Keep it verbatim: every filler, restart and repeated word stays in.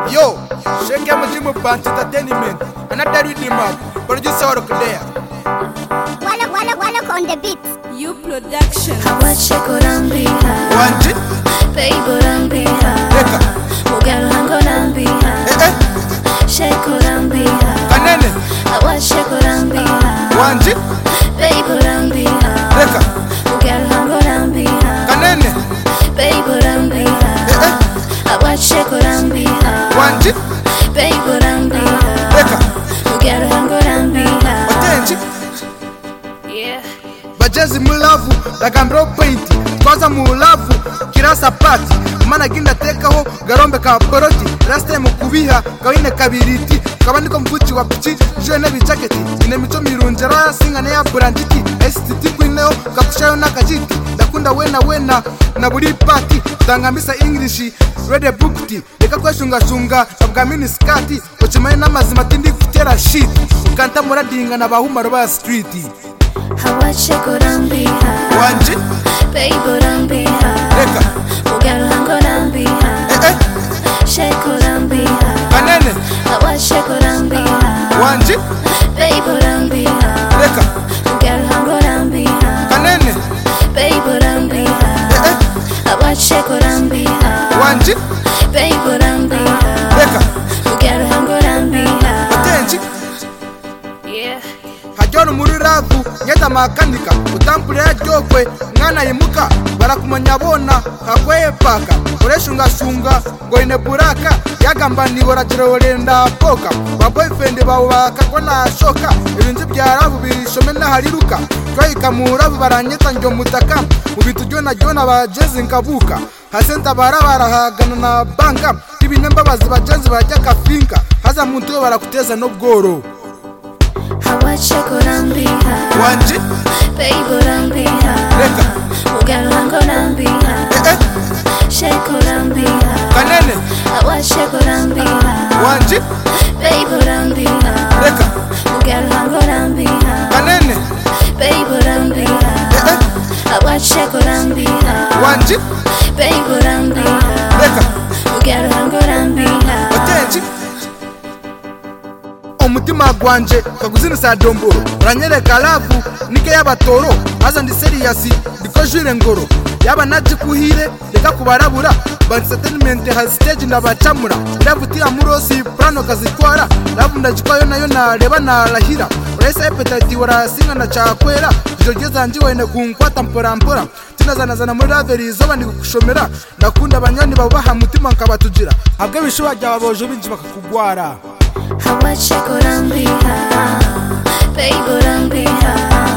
Yo, shake your Mujimu Band Entertainment. Another rhythm up. Producer Orok there. Walla walla walla on the beat. You production. Hawache kurambiha Wanji. Baby rambiha Eka. Mugalo hango rambiha Eh eh. Sheko rambiha Kanene. Hawache kurambiha Wanji. Baby rambiha Eka. Mugalo hango rambiha Kanene. Baby rambiha Eh eh. Hawache kurambiha Wanji. Baby rambiha Eka. Mugalo hango rambiha Otenji. Yeah. Bajezi mulavu Lagambro paint Kwaza mulavu Kirasa pati Mana ginda tekaho Garombe ka boroti Rasta mukubiha Kawine kabiriti Kabandiko mvuchi wa pichi Jwene bijaketi Ine micho mirunjera Singa ne ya branditi S T T kwineo Kakushayo na kajiti Dakunda wena wena Na buri party Tangambisa English Read bookti Leka kwa shunga shunga Tabgamini skati Ochimaye na mazima tindi kutera shit Ukanta muradinga na bahuma roba streeti Hawache kurambiha Wanji. Baby rambiha Eka. Mugalo hango rambiha Eh eh. Sheko rambiha Kanene. Hawache kurambiha Wanji. Baby rambiha Eka. Mugalo hango rambiha Kanene. Baby rambiha Eh eh. Hawache kurambiha Wanji. Baby rambiha Eka. Mugalo hango rambiha Otenji. Yeah. Hajonu muri ravu nyeta makanika utampure ya jokwe ngana yimuka barakumanya bona hakweye paka ureshunga shunga ngo ine buraka yagamba ni boragiro renda poka ba boyfriend bawo bakakona shoka ibintu bya ravu bishome na hariruka twayika mu ravu baranyeta njyo mutaka ubitu jona jona bajezi nkabuka hasenta barabara hagana na banka ibinemba bazi bajenzi bajya kafinka haza muntu yo barakuteza no bworo Hawache kurambiha Wanji. Baby rambiha Eka. Mugalo hango rambiha Eh eh. Sheko rambiha Kanene. Hawache kurambiha Wanji. Baby rambiha Eka. Mugalo hango rambiha Kanene. Baby rambiha Eh eh. Hawache kurambiha Wanji. Baby rambiha Eka. Mugalo hango rambiha Otenji. Omutima gwanje kaguzinisa domboro uranyereka lavu nike y'abatoro haza ndi serious ndiko jure ngoro yaba naje kuhire reka kubarabura band entertainment has stage ndabacamura iravutia murosi plano kazitwara lavu ndajikwayo nayo nareba narahira urese appetite warasinga na chakwera jogeza nji wene kunkwata mpora mpora tinazana zana muri raveri zoba ndi kushomera ndakunda abanyani babaha mutima nkabatugira habwe bishuba byababoje binji bakakugwara Hawache kurambiha Baby rambiha